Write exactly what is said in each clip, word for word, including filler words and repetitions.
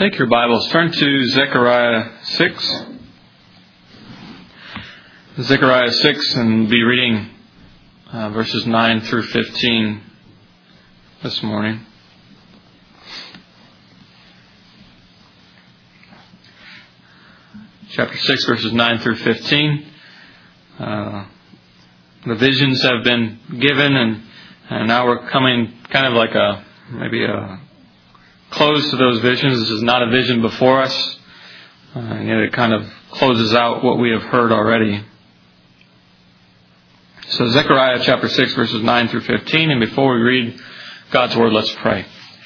Take your Bibles, turn to Zechariah six. Zechariah six, and be reading uh, verses nine through fifteen this morning. Chapter six, verses nine through fifteen. Uh, the visions have been given, and, and now we're coming kind of like a, maybe a close to those visions. This is not a vision before us. Uh, and yet it kind of closes out what we have heard already. So Zechariah chapter six, verses nine through fifteen. And before we read God's Word, let's pray.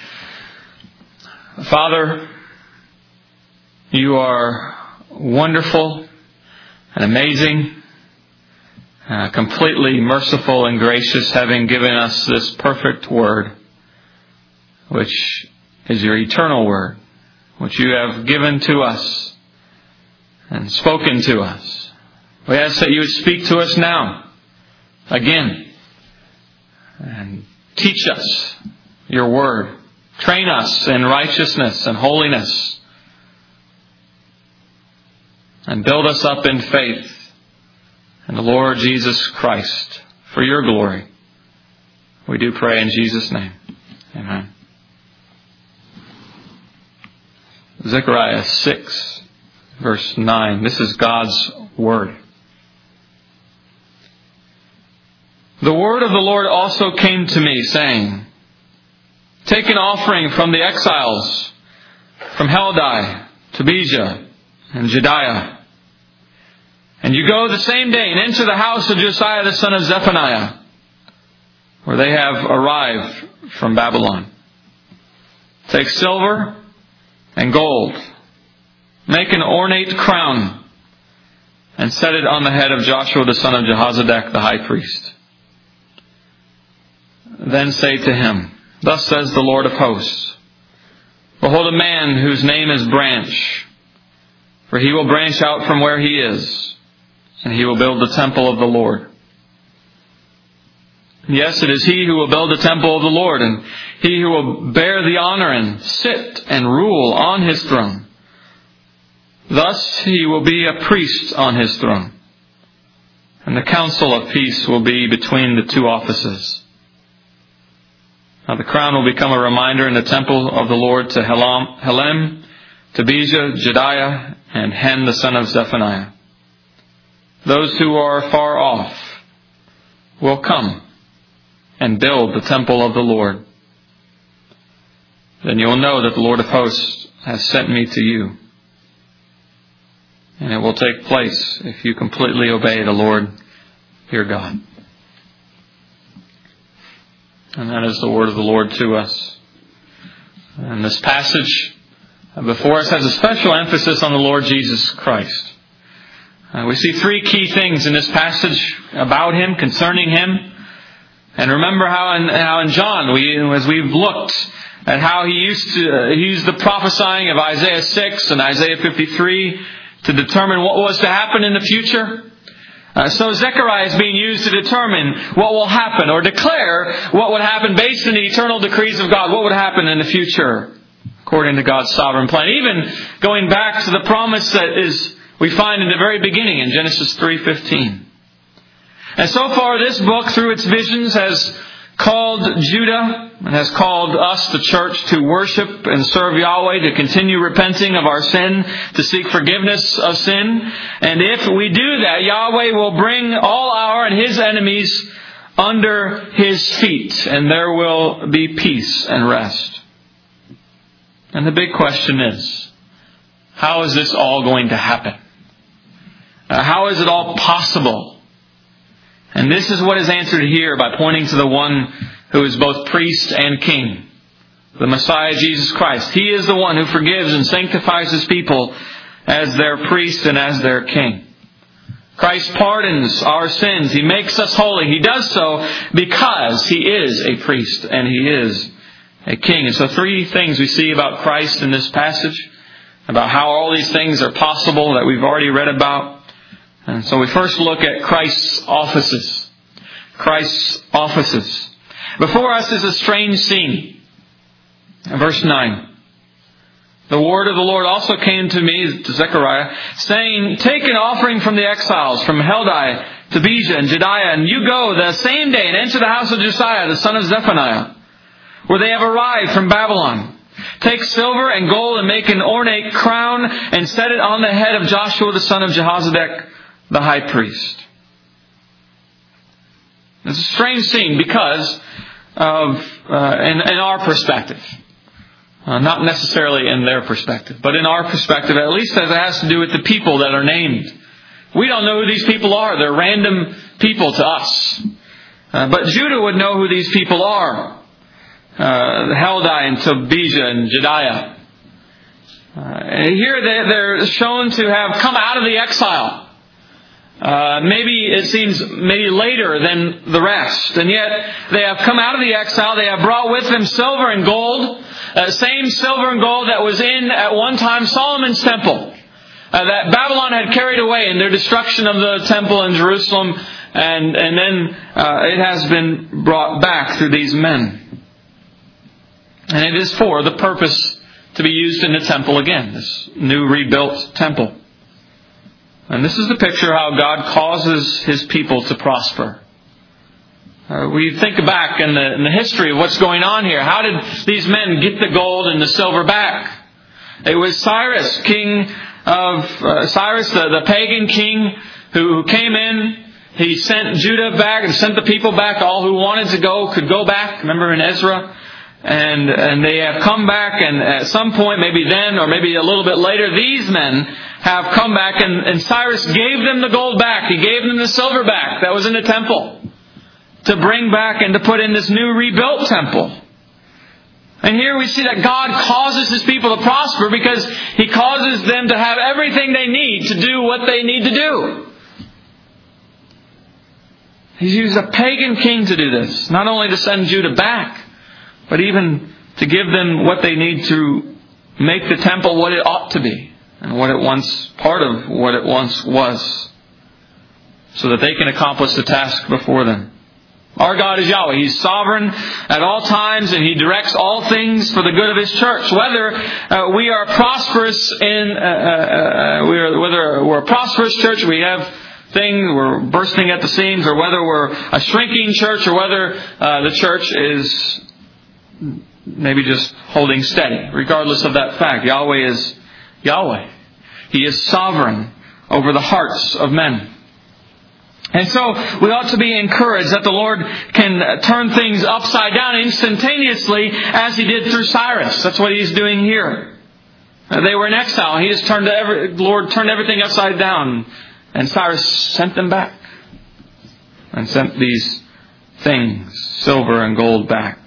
Father, You are wonderful and amazing, uh, completely merciful and gracious, having given us this perfect Word, which is Your eternal Word, which You have given to us and spoken to us. We ask that You would speak to us now, again, and teach us Your Word. Train us in righteousness and holiness, and build us up in faith in the Lord Jesus Christ for Your glory. We do pray in Jesus' name. Amen. Zechariah six, verse nine. This is God's Word. The word of the Lord also came to me, saying, Take an offering from the exiles, from Heldai, Tobijah, and Jediah. And you go the same day and enter the house of Josiah the son of Zephaniah, where they have arrived from Babylon. Take silver and gold. Make an ornate crown and set it on the head of Joshua the son of Jehozadak the high priest. Then say to him, Thus says the Lord of hosts, Behold a man whose name is Branch, for he will branch out from where he is, and he will build the temple of the Lord. Yes, it is he who will build the temple of the Lord, and he who will bear the honor and sit and rule on his throne. Thus he will be a priest on his throne, and the council of peace will be between the two offices. Now the crown will become a reminder in the temple of the Lord to Helem, Helem, Tobijah, Jediah, and Hen the son of Zephaniah. Those who are far off will come and build the temple of the Lord. Then you will know that the Lord of hosts has sent me to you. And it will take place if you completely obey the Lord your God. And that is the word of the Lord to us. And this passage before us has a special emphasis on the Lord Jesus Christ. Uh, we see three key things in this passage about Him, concerning Him. And remember how in, how in John, we, as we've looked at how he used to uh, he used the prophesying of Isaiah six and Isaiah fifty-three to determine what was to happen in the future. Uh, so Zechariah is being used to determine what will happen, or declare what would happen based on the eternal decrees of God. What would happen in the future according to God's sovereign plan. Even going back to the promise that is we find in the very beginning in Genesis three fifteen. And so far this book, through its visions, has called Judah and has called us, the church, to worship and serve Yahweh, to continue repenting of our sin, to seek forgiveness of sin. And if we do that, Yahweh will bring all our and His enemies under His feet, and there will be peace and rest. And the big question is, how is this all going to happen? Uh, how is it all possible? And this is what is answered here by pointing to the one who is both priest and king, the Messiah Jesus Christ. He is the one who forgives and sanctifies His people as their priest and as their king. Christ pardons our sins. He makes us holy. He does so because He is a priest and He is a king. And so three things we see about Christ in this passage, about how all these things are possible that we've already read about. And so we first look at Christ's offices. Christ's offices. Before us is a strange scene. Verse nine. The word of the Lord also came to me, to Zechariah, saying, take an offering from the exiles, from Heldai, Tobijah, and Jediah, and you go the same day and enter the house of Josiah, the son of Zephaniah, where they have arrived from Babylon. Take silver and gold and make an ornate crown and set it on the head of Joshua, the son of Jehozadak, the high priest. It's a strange scene because of, uh, in, in our perspective. Uh, not necessarily in their perspective, but in our perspective, at least as it has to do with the people that are named. We don't know who these people are. They're random people to us. Uh, but Judah would know who these people are. Uh, Heldai and Tobijah and Jediah. Uh, here they, they're shown to have come out of the exile. Uh, maybe it seems maybe later than the rest. And yet they have come out of the exile. They have brought with them silver and gold. Uh, same silver and gold that was in at one time Solomon's temple. Uh, that Babylon had carried away in their destruction of the temple in Jerusalem. And, and then uh, it has been brought back through these men. And it is for the purpose to be used in the temple again. This new rebuilt temple. And this is the picture how God causes His people to prosper. Uh, we think back in the, in the history of what's going on here. How did these men get the gold and the silver back? It was Cyrus, king of uh, Cyrus, the, the pagan king, who, who came in. He sent Judah back and sent the people back. All who wanted to go could go back. Remember in Ezra? And and they have come back, and at some point, maybe then or maybe a little bit later, these men have come back, and, and Cyrus gave them the gold back. He gave them the silver back that was in the temple to bring back and to put in this new rebuilt temple. And here we see that God causes His people to prosper because He causes them to have everything they need to do what they need to do. He's used a pagan king to do this, not only to send Judah back, but even to give them what they need to make the temple what it ought to be and what it once, part of what it once was, so that they can accomplish the task before them. Our God is Yahweh. He's sovereign at all times, and He directs all things for the good of His church. Whether uh, we are prosperous in, uh, uh, we are, whether we're a prosperous church, we have things, we're bursting at the seams, or whether we're a shrinking church, or whether uh, the church is maybe just holding steady. Regardless of that fact, Yahweh is Yahweh. He is sovereign over the hearts of men. And so we ought to be encouraged that the Lord can turn things upside down instantaneously as He did through Cyrus. That's what He's doing here. They were in exile. He has turned every, the Lord turned everything upside down. And Cyrus sent them back. And sent these things, silver and gold, back.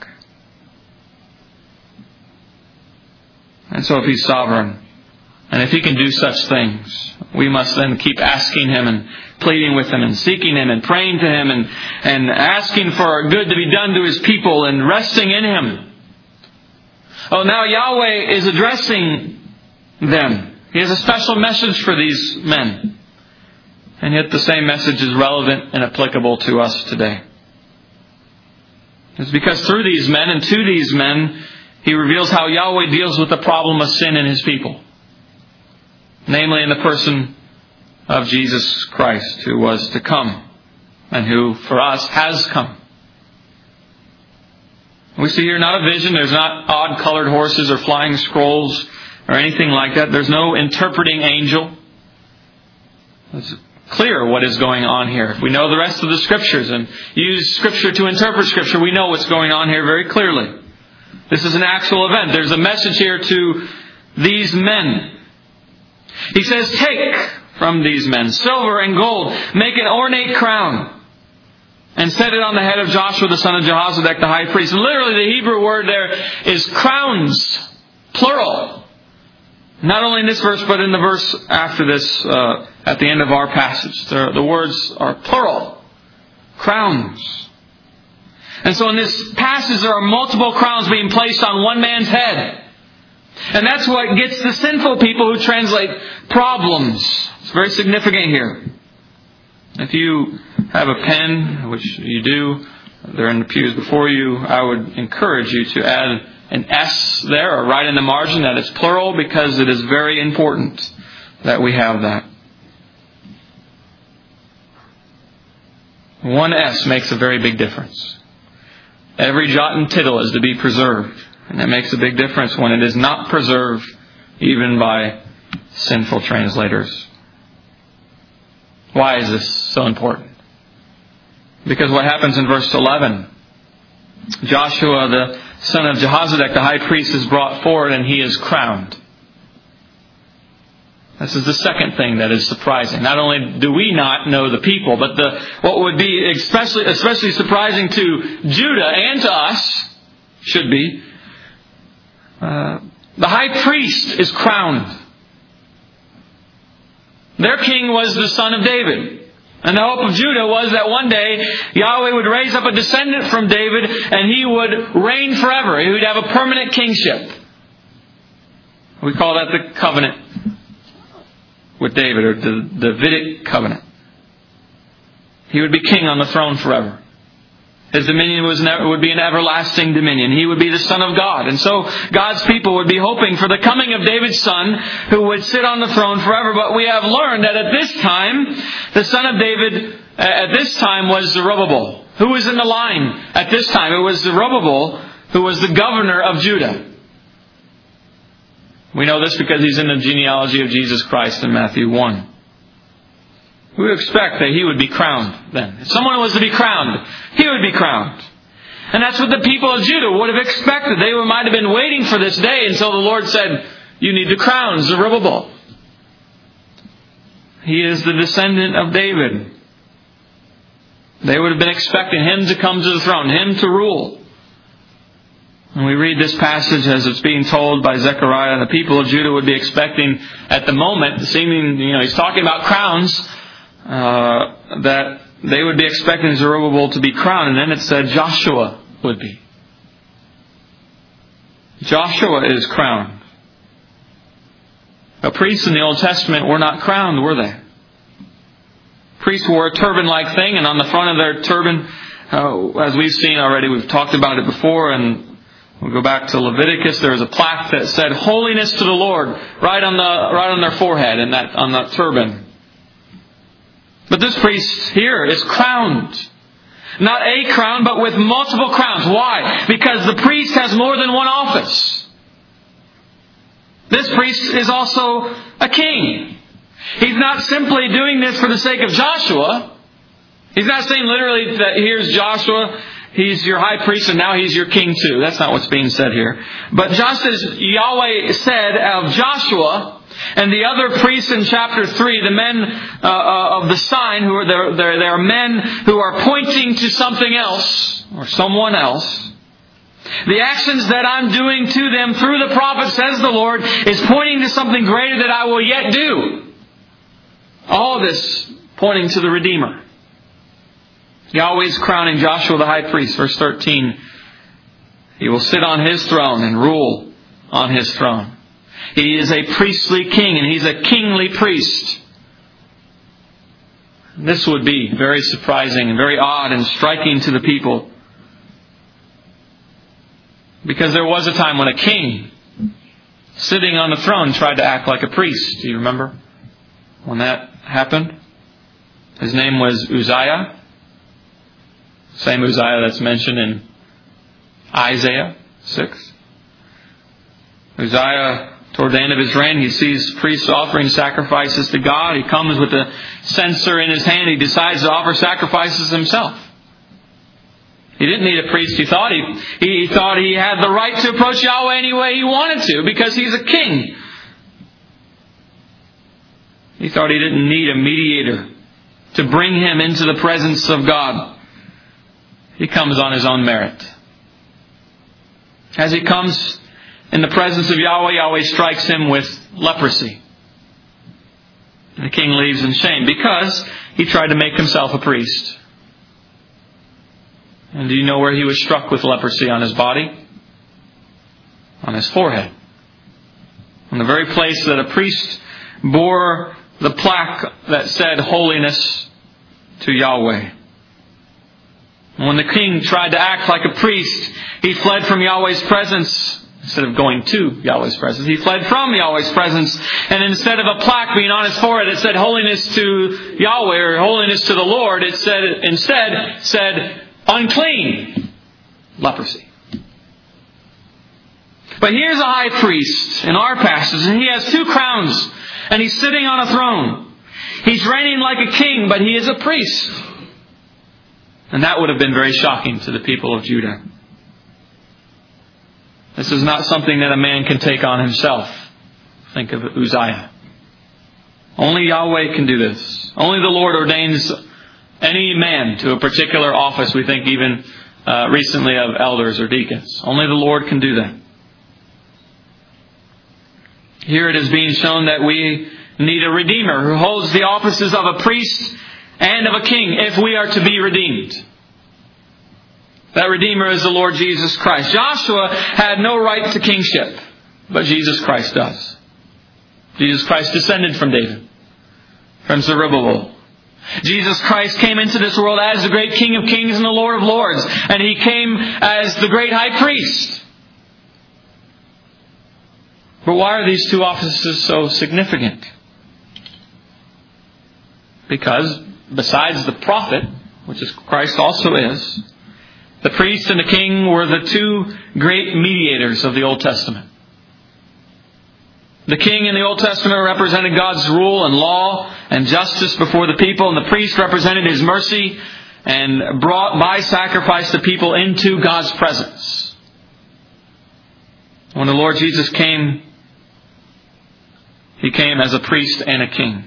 And so if He's sovereign, and if He can do such things, we must then keep asking Him and pleading with Him and seeking Him and praying to Him and, and asking for good to be done to His people and resting in Him. Oh, now Yahweh is addressing them. He has a special message for these men. And yet the same message is relevant and applicable to us today. It's because through these men and to these men, He reveals how Yahweh deals with the problem of sin in His people. Namely in the person of Jesus Christ, who was to come and who for us has come. We see here not a vision. There's not odd colored horses or flying scrolls or anything like that. There's no interpreting angel. It's clear what is going on here. If we know the rest of the Scriptures and use Scripture to interpret Scripture, we know what's going on here very clearly. This is an actual event. There's a message here to these men. He says, take from these men silver and gold, make an ornate crown, and set it on the head of Joshua, the son of Jehozadak, the high priest. And literally the Hebrew word there is crowns, plural. Not only in this verse, but in the verse after this, uh, at the end of our passage. The, the words are plural. Crowns. And so in this passage, there are multiple crowns being placed on one man's head. And that's what gets the sinful people who translate problems. It's very significant here. If you have a pen, which you do, they're in the pews before you, I would encourage you to add an S there, or right in the margin, that it's plural, because it is very important that we have that. One S makes a very big difference. Every jot and tittle is to be preserved. And that makes a big difference when it is not preserved, even by sinful translators. Why is this so important? Because what happens in verse eleven, Joshua, the son of Jehozadak, the high priest, is brought forward and he is crowned. This is the second thing that is surprising. Not only do we not know the people, but the what would be especially especially surprising to Judah and to us, should be, uh, the high priest is crowned. Their king was the son of David. And the hope of Judah was that one day Yahweh would raise up a descendant from David and he would reign forever. He would have a permanent kingship. We call that the covenant with David, or the Davidic covenant. He would be king on the throne forever. His dominion was never, would be an everlasting dominion. He would be the Son of God. And so God's people would be hoping for the coming of David's son, who would sit on the throne forever. But we have learned that at this time, the son of David at this time was Zerubbabel. Who was in the line at this time? It was Zerubbabel, who was the governor of Judah. We know this because he's in the genealogy of Jesus Christ in Matthew one. We would expect that he would be crowned then. If someone was to be crowned, he would be crowned. And that's what the people of Judah would have expected. They might have been waiting for this day until the Lord said, you need to crown Zerubbabel. He is the descendant of David. They would have been expecting him to come to the throne, him to rule. And we read this passage as it's being told by Zechariah. The people of Judah would be expecting at the moment, seeming, you know, he's talking about crowns, uh, that they would be expecting Zerubbabel to be crowned. And then it said Joshua would be. Joshua is crowned. The priests in the Old Testament were not crowned, were they? Priests wore a turban-like thing, and on the front of their turban, uh, as we've seen already, we've talked about it before, and we'll go back to Leviticus. There was a plaque that said "Holiness to the Lord" right on the right on their forehead, and that on that turban. But this priest here is crowned. Not a crown, but with multiple crowns. Why? Because the priest has more than one office. This priest is also a king. He's not simply doing this for the sake of Joshua. He's not saying literally that here's Joshua, he's your high priest, and now he's your king too. That's not what's being said here. But just as Yahweh said of Joshua and the other priests in chapter three, the men uh, of the sign, who are there, there, there are men who are pointing to something else or someone else. The actions that I'm doing to them through the prophet, says the Lord, is pointing to something greater that I will yet do. All this pointing to the Redeemer. Yahweh's crowning Joshua the high priest. Verse thirteen. He will sit on his throne and rule on his throne. He is a priestly king, and he's a kingly priest. This would be very surprising and very odd and striking to the people. Because there was a time when a king sitting on the throne tried to act like a priest. Do you remember when that happened? His name was Uzziah. Same Uzziah that's mentioned in Isaiah six. Uzziah, toward the end of his reign, he sees priests offering sacrifices to God. He comes with a censer in his hand. He decides to offer sacrifices himself. He didn't need a priest. He thought he, he thought he had the right to approach Yahweh any way he wanted to because he's a king. He thought he didn't need a mediator to bring him into the presence of God. He comes on his own merit. As he comes in the presence of Yahweh, Yahweh strikes him with leprosy. And the king leaves in shame because he tried to make himself a priest. And do you know where he was struck with leprosy on his body? On his forehead. On the very place that a priest bore the plaque that said "Holiness to Yahweh." When the king tried to act like a priest, he fled from Yahweh's presence. Instead of going to Yahweh's presence, he fled from Yahweh's presence. And instead of a plaque being on his forehead, it said holiness to Yahweh or holiness to the Lord, it said instead said unclean, leprosy. But here's a high priest in our passage, and he has two crowns, and he's sitting on a throne. He's reigning like a king, but he is a priest. And that would have been very shocking to the people of Judah. This is not something that a man can take on himself. Think of Uzziah. Only Yahweh can do this. Only the Lord ordains any man to a particular office. We think even uh, recently of elders or deacons. Only the Lord can do that. Here it is being shown that we need a Redeemer who holds the offices of a priest and of a king if we are to be redeemed. That Redeemer is the Lord Jesus Christ. Joshua had no right to kingship, but Jesus Christ does. Jesus Christ descended from David, from Zerubbabel. Jesus Christ came into this world as the great King of Kings and the Lord of Lords, and He came as the great High Priest. But why are these two offices so significant? Because besides the prophet, which is Christ also is, the priest and the king were the two great mediators of the Old Testament. The king in the Old Testament represented God's rule and law and justice before the people, and the priest represented His mercy and brought by sacrifice the people into God's presence. When the Lord Jesus came, He came as a priest and a king.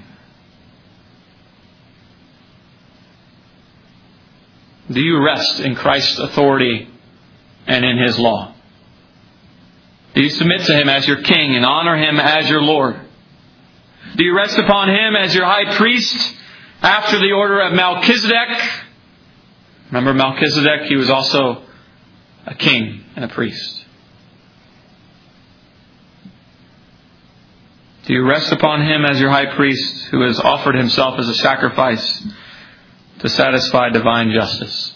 Do you rest in Christ's authority and in His law? Do you submit to Him as your King and honor Him as your Lord? Do you rest upon Him as your high priest after the order of Melchizedek? Remember Melchizedek? He was also a king and a priest. Do you rest upon Him as your high priest who has offered Himself as a sacrifice to satisfy divine justice?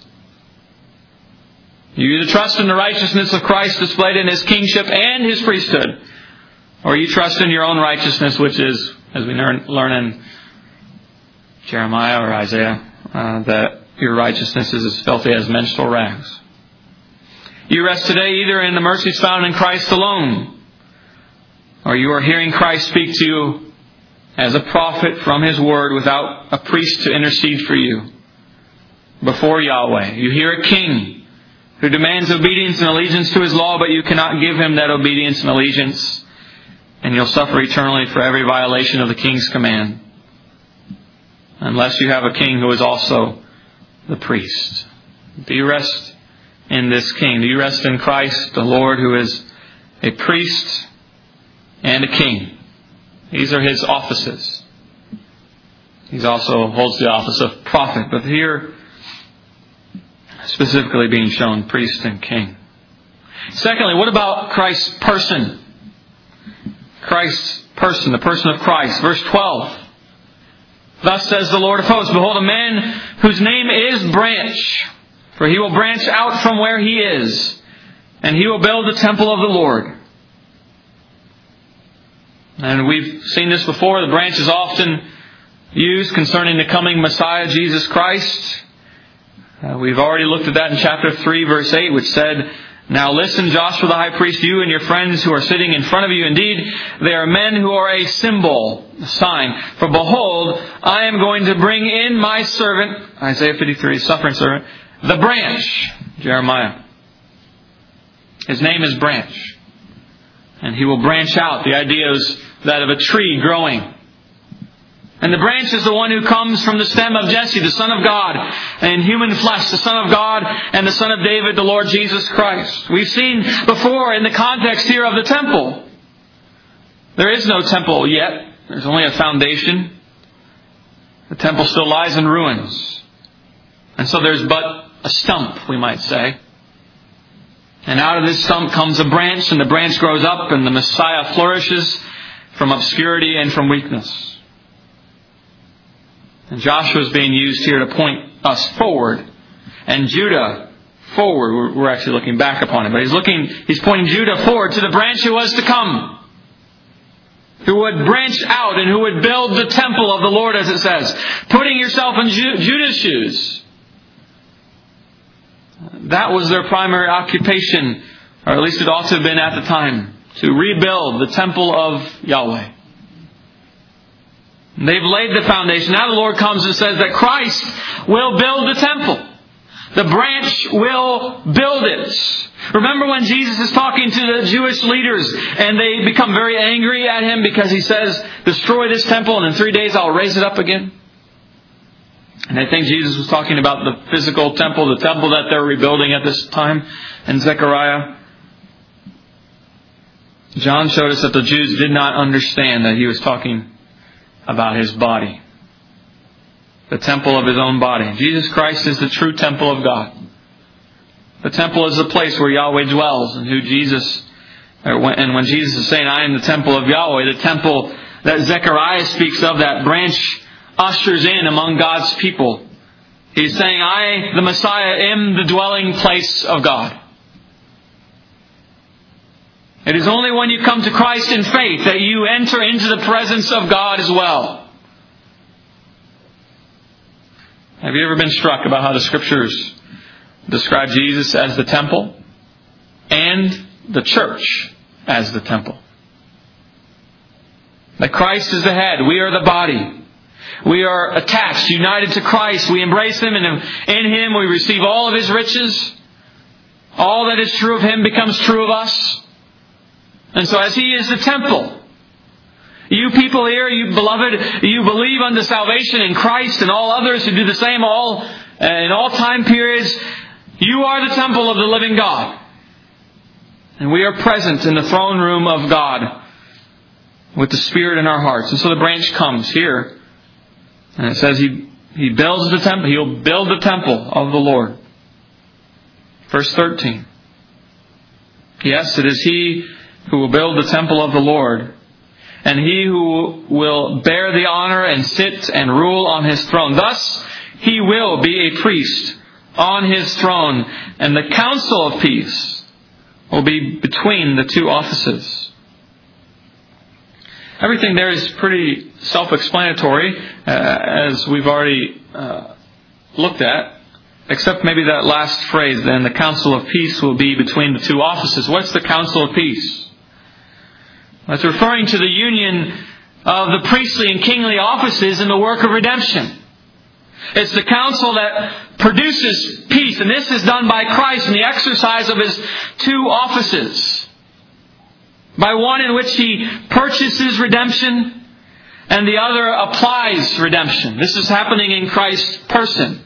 You either trust in the righteousness of Christ displayed in His kingship and His priesthood, or you trust in your own righteousness, which is, as we learn in Jeremiah or Isaiah, uh, that your righteousness is as filthy as menstrual rags. You rest today either in the mercies found in Christ alone, or you are hearing Christ speak to you as a prophet from His word without a priest to intercede for you before Yahweh. You hear a king who demands obedience and allegiance to His law, but you cannot give Him that obedience and allegiance, and you'll suffer eternally for every violation of the king's command, unless you have a king who is also the priest. Do you rest in this king? Do you rest in Christ, the Lord, who is a priest and a king? These are His offices. He also holds the office of prophet, but here specifically being shown priest and king. Secondly, what about Christ's person? Christ's person, the person of Christ. Verse twelve. Thus says the Lord of hosts, behold, a man whose name is Branch, for he will branch out from where he is, and he will build the temple of the Lord. And we've seen this before. The branch is often used concerning the coming Messiah, Jesus Christ. Uh, we've already looked at that in chapter three, verse eight, which said, now listen, Joshua the high priest, you and your friends who are sitting in front of you. Indeed, they are men who are a symbol, a sign. For behold, I am going to bring in my servant, Isaiah fifty-three, suffering servant, the branch, Jeremiah. His name is Branch. And he will branch out. The idea is that of a tree growing. And the branch is the one who comes from the stem of Jesse, the Son of God, in human flesh, the Son of God and the Son of David, the Lord Jesus Christ. We've seen before in the context here of the temple. There is no temple yet. There's only a foundation. The temple still lies in ruins. And so there's but a stump, we might say. And out of this stump comes a branch, and the branch grows up, and the Messiah flourishes from obscurity and from weakness. And Joshua is being used here to point us forward. and Judah forward. We're actually looking back upon it, but he's looking, he's pointing Judah forward to the branch who was to come, who would branch out and who would build the temple of the Lord, as it says. Putting yourself in Ju- Judah's shoes. That was their primary occupation, or at least it ought to have been at the time, to rebuild the temple of Yahweh. They've laid the foundation. Now the Lord comes and says that Christ will build the temple. The branch will build it. Remember when Jesus is talking to the Jewish leaders and they become very angry at Him because He says, destroy this temple and in three days I'll raise it up again? And I think Jesus was talking about the physical temple, the temple that they're rebuilding at this time in Zechariah. John showed us that the Jews did not understand that He was talking about His body. The temple of His own body. Jesus Christ is the true temple of God. The temple is the place where Yahweh dwells, and who Jesus, and when Jesus is saying, I am the temple of Yahweh, the temple that Zechariah speaks of, that branch ushers in among God's people. He's saying, I, the Messiah, am the dwelling place of God. It is only when you come to Christ in faith that you enter into the presence of God as well. Have you ever been struck about how the Scriptures describe Jesus as the temple and the church as the temple? That Christ is the head. We are the body. We are attached, united to Christ. We embrace Him, and in Him we receive all of His riches. All that is true of Him becomes true of us. And so as He is the temple, you people here, you beloved, you believe unto salvation in Christ, and all others who do the same all in all time periods, you are the temple of the living God. And we are present in the throne room of God with the Spirit in our hearts. And so the branch comes here, and it says He, he builds the temple. He'll build the temple of the Lord. Verse thirteen. Yes, it is He who will build the temple of the Lord, and He who will bear the honor and sit and rule on His throne. Thus He will be a priest on His throne, and the counsel of peace will be between the two offices. Everything there is pretty self-explanatory, uh, as we've already uh, looked at, except maybe that last phrase, then the counsel of peace will be between the two offices. What's the counsel of peace? That's referring to the union of the priestly and kingly offices in the work of redemption. It's the counsel that produces peace, and this is done by Christ in the exercise of His two offices. By one in which He purchases redemption, and the other applies redemption. This is happening in Christ's person.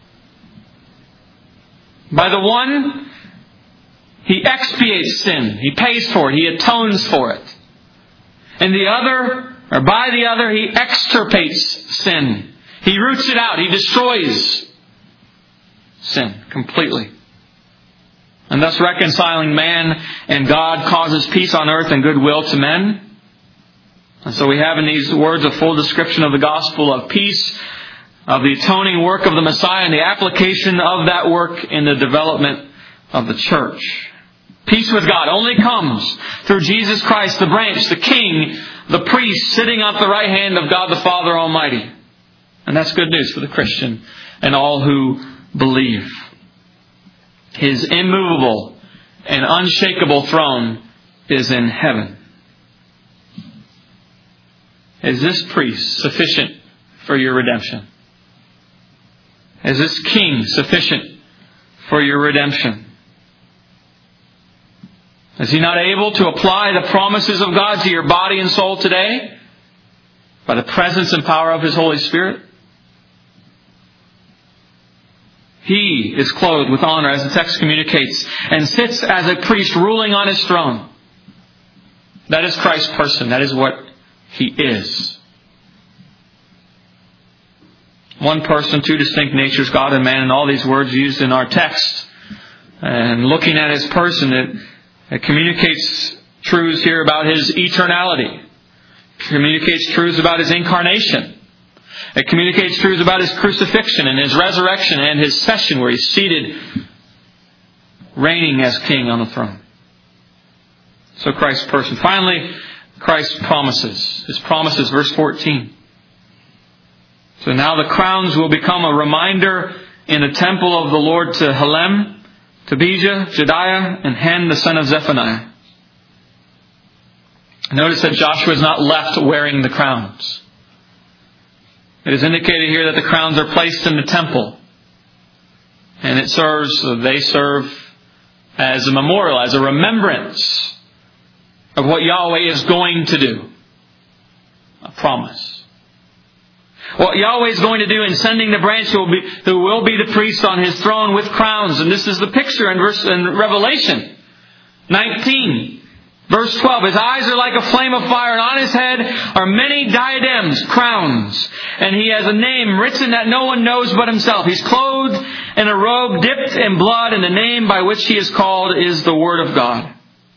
By the one, He expiates sin. He pays for it. He atones for it. And the other, or by the other, He extirpates sin. He roots it out. He destroys sin completely. And thus reconciling man and God causes peace on earth and goodwill to men. And so we have in these words a full description of the gospel of peace, of the atoning work of the Messiah, and the application of that work in the development of the church. Peace with God only comes through Jesus Christ, the branch, the King, the priest, sitting at the right hand of God the Father Almighty. And that's good news for the Christian and all who believe. His immovable and unshakable throne is in heaven. Is this priest sufficient for your redemption? Is this King sufficient for your redemption? Is He not able to apply the promises of God to your body and soul today by the presence and power of His Holy Spirit? He is clothed with honor, as the text communicates, and sits as a priest ruling on His throne. That is Christ's person. That is what He is. One person, two distinct natures, God and man, and all these words used in our text. And looking at His person, it It communicates truths here about His eternality. It communicates truths about His incarnation. It communicates truths about His crucifixion and His resurrection and His session where He's seated, reigning as King on the throne. So Christ's person. Finally, Christ's promises. His promises, verse fourteen. So now the crowns will become a reminder in the temple of the Lord to Helem, Tobijah, Jedaiah, and Hen, the son of Zephaniah. Notice that Joshua is not left wearing the crowns. It is indicated here that the crowns are placed in the temple. And it serves, they serve as a memorial, as a remembrance of what Yahweh is going to do. A promise. What Yahweh is going to do in sending the branch who will be, who will be the priest on His throne with crowns. And this is the picture in verse in Revelation nineteen. Verse twelve, His eyes are like a flame of fire, and on His head are many diadems, crowns. And He has a name written that no one knows but Himself. He's clothed in a robe dipped in blood, and the name by which He is called is the Word of God.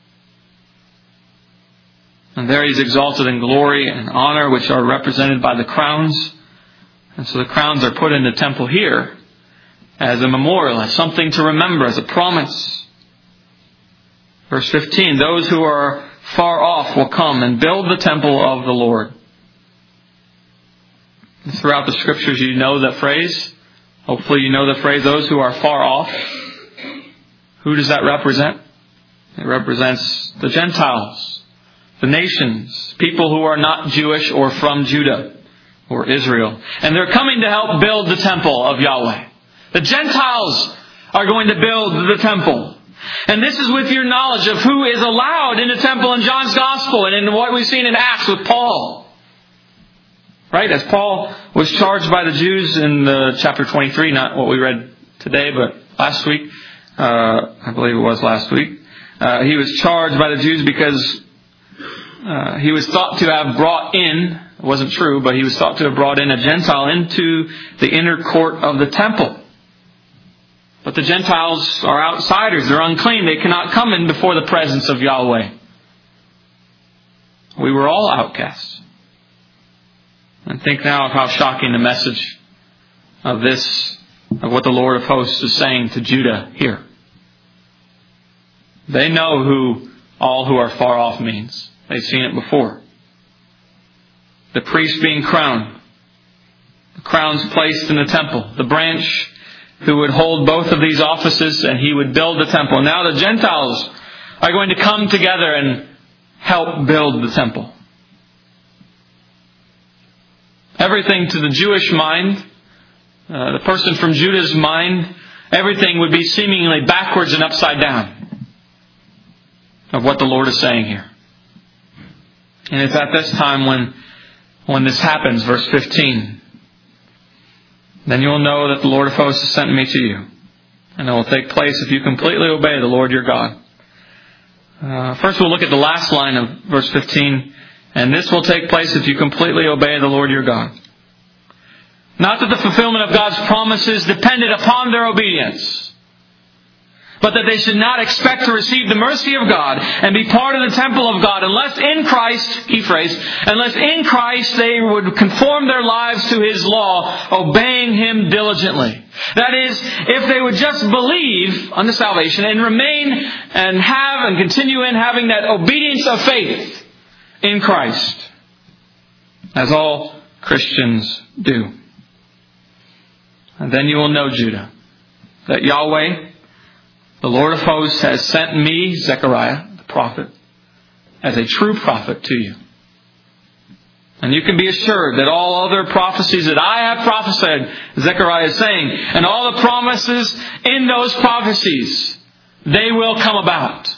And there He's exalted in glory and honor, which are represented by the crowns. And so the crowns are put in the temple here as a memorial, as something to remember, as a promise. Verse fifteen, those who are far off will come and build the temple of the Lord. Throughout the Scriptures you know that phrase. Hopefully you know the phrase, those who are far off. Who does that represent? It represents the Gentiles, the nations, people who are not Jewish or from Judah or Israel. And they're coming to help build the temple of Yahweh. The Gentiles are going to build the temple. And this is with your knowledge of who is allowed in the temple in John's Gospel and in what we've seen in Acts with Paul. Right? As Paul was charged by the Jews in the chapter twenty-three, not what we read today, but last week, uh, I believe it was last week, uh, he was charged by the Jews because uh, he was thought to have brought in, it wasn't true, but he was thought to have brought in a Gentile into the inner court of the temple. But the Gentiles are outsiders. They're unclean. They cannot come in before the presence of Yahweh. We were all outcasts. And think now of how shocking the message of this, of what the Lord of hosts is saying to Judah here. They know who all who are far off means. They've seen it before. The priest being crowned. The crowns placed in the temple. The branch who would hold both of these offices, and he would build the temple. Now the Gentiles are going to come together and help build the temple. Everything to the Jewish mind, uh, the person from Judah's mind, everything would be seemingly backwards and upside down of what the Lord is saying here. And it's at this time when, when this happens, verse fifteen, then you will know that the Lord of hosts has sent me to you. And it will take place if you completely obey the Lord your God. Uh, first we'll look at the last line of verse fifteen. And this will take place if you completely obey the Lord your God. Not that the fulfillment of God's promises depended upon their obedience, but that they should not expect to receive the mercy of God and be part of the temple of God unless in Christ, key phrase, unless in Christ they would conform their lives to His law, obeying Him diligently. That is, if they would just believe unto salvation and remain and have and continue in having that obedience of faith in Christ, as all Christians do. And then you will know, Judah, that Yahweh, the Lord of hosts, has sent me, Zechariah, the prophet, as a true prophet to you. And you can be assured that all other prophecies that I have prophesied, Zechariah is saying, and all the promises in those prophecies, they will come about.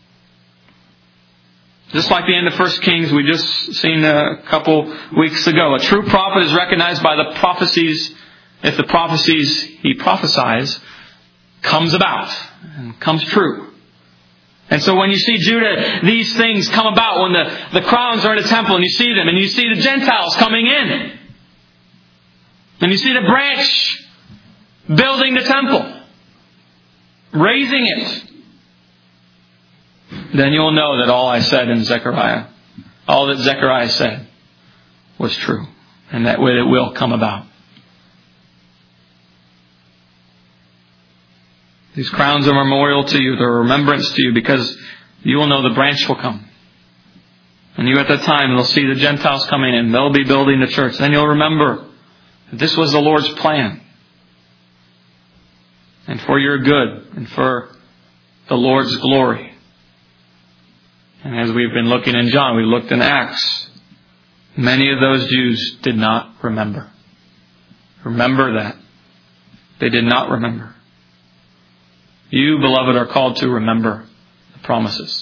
Just like the end of First Kings we just seen a couple weeks ago. A true prophet is recognized by the prophecies, if the prophecies he prophesies comes about and comes true. And so when you see Judah, these things come about when the, the crowns are in the temple and you see them, and you see the Gentiles coming in. And you see the branch building the temple, raising it. Then you'll know that all I said in Zechariah, all that Zechariah said, was true. and that way it will come about. These crowns are memorial to you. They're a remembrance to you because you will know the branch will come. And you at that time will see the Gentiles coming in. They'll be building the church. Then you'll remember that this was the Lord's plan. And for your good and for the Lord's glory. And as we've been looking in John, we looked in Acts. Many of those Jews did not remember. Remember that. They did not remember. You, beloved, are called to remember the promises.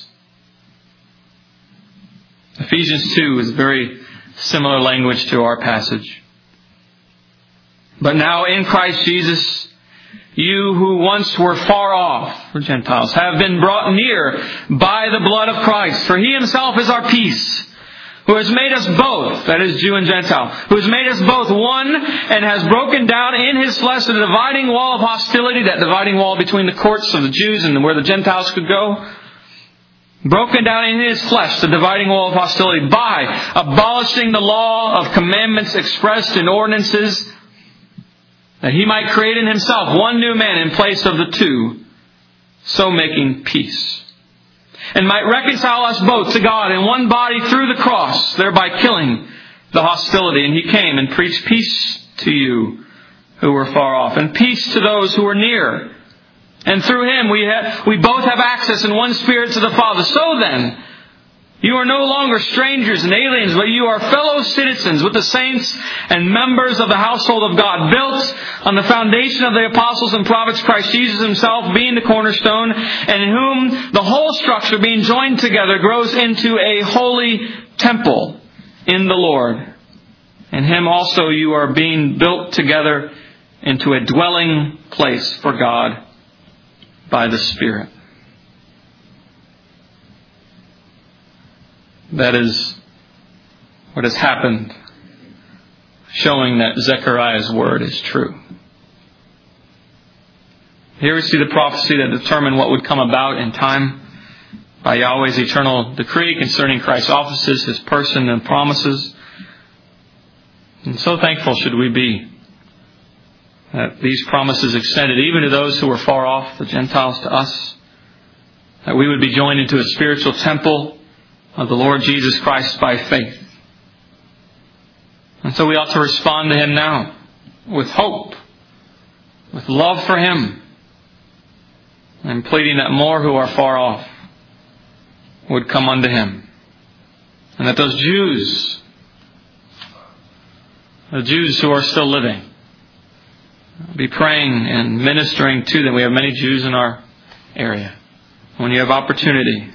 Ephesians two is very similar language to our passage. But now in Christ Jesus, you who once were far off, the Gentiles, have been brought near by the blood of Christ. For He Himself is our peace, who has made us both, that is Jew and Gentile, who has made us both one and has broken down in His flesh the dividing wall of hostility, that dividing wall between the courts of the Jews and where the Gentiles could go. Broken down in His flesh the dividing wall of hostility by abolishing the law of commandments expressed in ordinances, that He might create in Himself one new man in place of the two, so making peace. And might reconcile us both to God in one body through the cross, thereby killing the hostility. And He came and preached peace to you who were far off, and peace to those who were near. And through Him we have, we both have access in one Spirit to the Father. So then, you are no longer strangers and aliens, but you are fellow citizens with the saints and members of the household of God, built on the foundation of the apostles and prophets, Christ Jesus Himself being the cornerstone, and in whom the whole structure being joined together grows into a holy temple in the Lord. In Him also you are being built together into a dwelling place for God by the Spirit. That is what has happened, showing that Zechariah's word is true. Here we see the prophecy that determined what would come about in time by Yahweh's eternal decree concerning Christ's offices, His person and promises. And so thankful should we be that these promises extended even to those who were far off, the Gentiles to us, that we would be joined into a spiritual temple of the Lord Jesus Christ by faith. And so we ought to respond to Him now with hope, with love for Him, and pleading that more who are far off would come unto Him. And that those Jews, the Jews who are still living, be praying and ministering to them. We have many Jews in our area. When you have opportunity,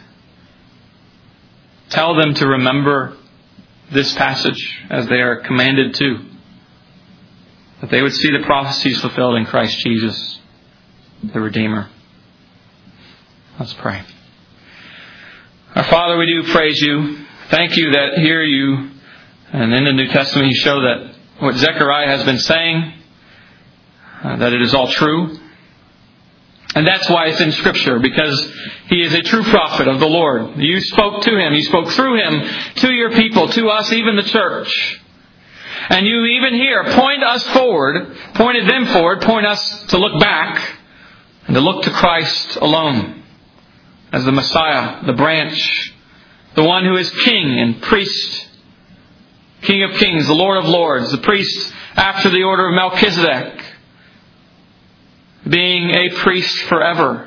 tell them to remember this passage as they are commanded to. That they would see the prophecies fulfilled in Christ Jesus, the Redeemer. Let's pray. Our Father, we do praise You. Thank You that here You, and in the New Testament, You show that what Zechariah has been saying, uh, that it is all true. And that's why it's in Scripture, because he is a true prophet of the Lord. You spoke to him. You spoke through him to your people, to us, even the church. And you even here point us forward, pointed them forward, point us to look back and to look to Christ alone as the Messiah, the branch, the one who is King and priest, King of kings, the Lord of lords, the priest after the order of Melchizedek, being a priest forever,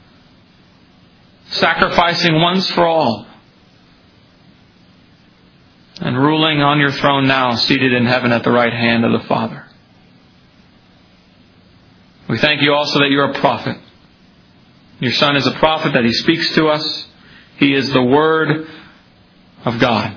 sacrificing once for all, and ruling on your throne now, seated in heaven at the right hand of the Father. We thank You also that You're a prophet. Your Son is a prophet, that He speaks to us. He is the Word of God.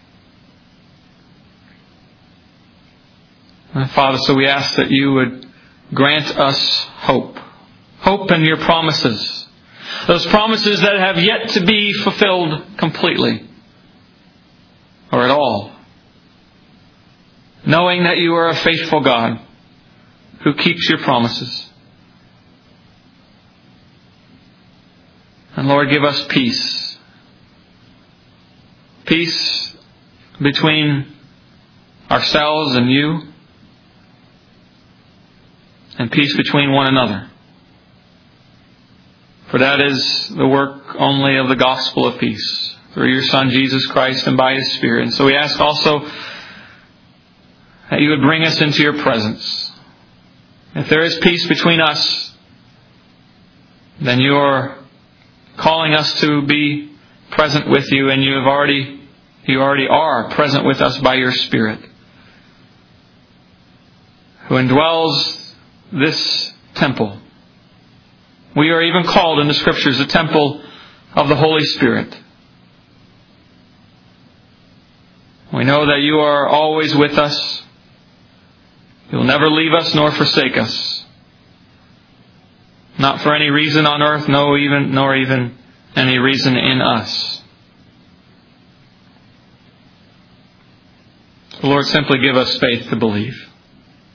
And Father, so we ask that You would grant us hope. Hope in Your promises. Those promises that have yet to be fulfilled completely or at all. Knowing that You are a faithful God who keeps Your promises. And Lord, give us peace. Peace between ourselves and you, and peace between one another. For that is the work only of the gospel of peace, through your Son Jesus Christ and by His Spirit. And so we ask also that you would bring us into your presence. If there is peace between us, then you are calling us to be present with you, and you have already you already are present with us by your Spirit, who indwells this temple. We are even called in the Scriptures the temple of the Holy Spirit. We know that you are always with us. You will never leave us nor forsake us. Not for any reason on earth, no even nor even any reason in us. The Lord, simply give us faith to believe.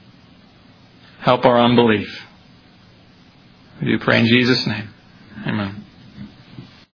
Help our unbelief. We do pray in Jesus' name. Amen.